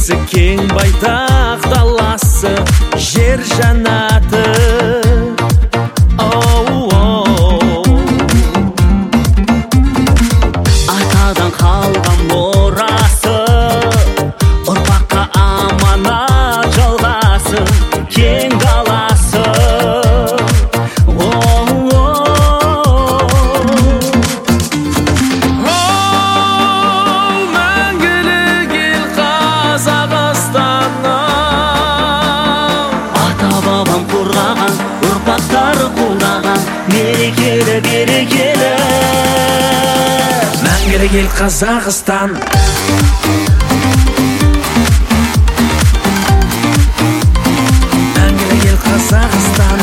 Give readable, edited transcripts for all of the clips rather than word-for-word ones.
өлкесі кең байтақ даласы, жер жанаты. Атадан қалған мұрасы, ұрпаққа аманат жалғасын, кең даласы. Мәңгілік ел Қазақстаным, ата-бабам қорғаған, ұрпақтары қолдаған, мерекелі берекелі. Мәңгілік ел Қазақстан. Мәңгілік ел Қазақстан.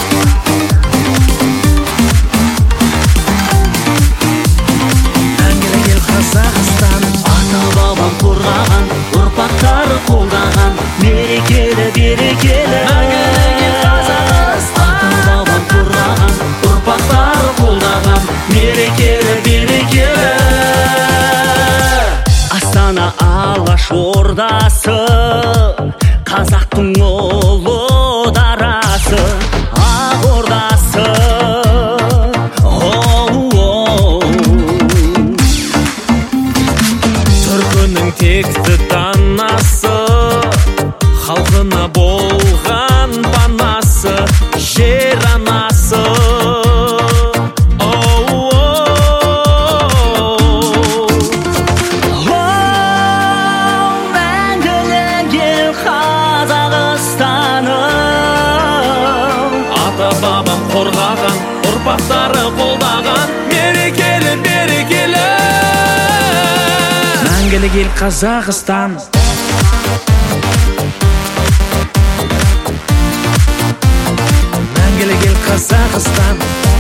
Мәңгілік ел Қазақстан. Ата-бабам қорғаған, ұрпақтары қолдаған, мерекелі берекелі. Мәңгілік ел Қазақстан. Ата-бабам қорғаған, ұрпақтары қолдаған, мерекелі берекелі. Астана алаш ордасы, қазақтың ұлы дарасы, ақ ордасы. Түркінің текті данасы, халқына болған панасы, жер анасы. Ата-бабам қорғаған, ұрпақтары қолдаған, мерекелі берекелі. Мәңгілік ел Қазақстан. Мәңгілік ел Қазақстан.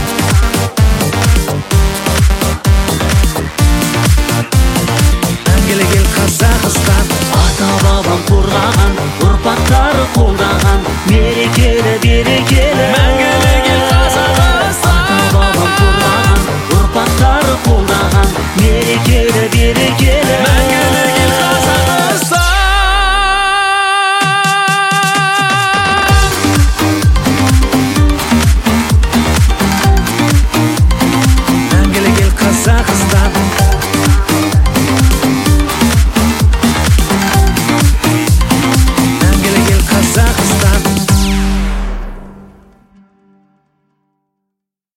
Мәңгілік ел Қазақстан. Ата-бабам қорғаған, ұрпақтары қолдаған, мерекелі берекелі. Мәңгілік ел Қазақстан. Ата-бабам қорғаған, ұрпақтары қолдаған, мерекелі берекелі. Мәңгілік ел Қазақстан. Мәңгілік ел Қазақстан.